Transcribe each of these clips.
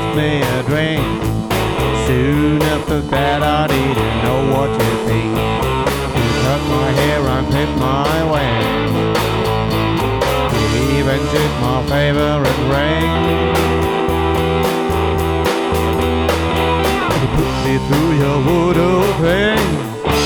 me a drink. Soon after that I didn't know what to think. You cut my hair and clipped my wings. You even took my favorite ring. You put me through your voodoo thing.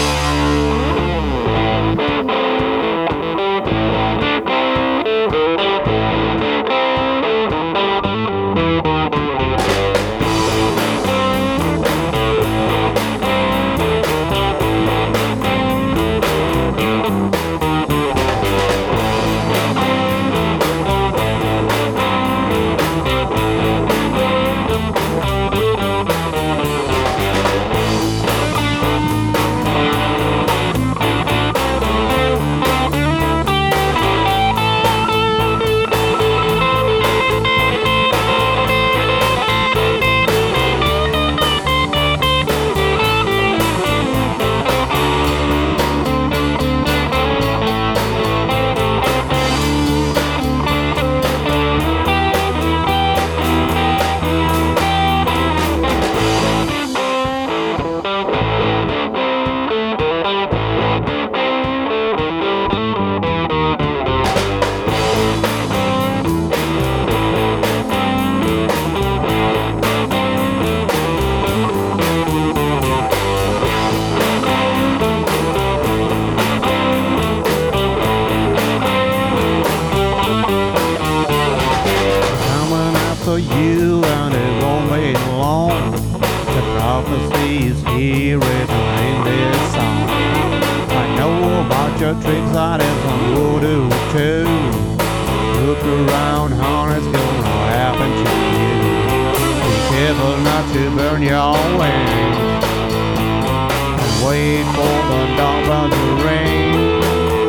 For you and it won't wait long. The prophecy is here written in this song. I know about your tricks, that is some voodoo too. Look around, honey, it's gonna happen to you. Be careful not to burn your wings, and wait for the doorbell to ring.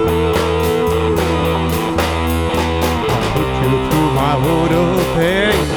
I'll put you through my voodoo thing.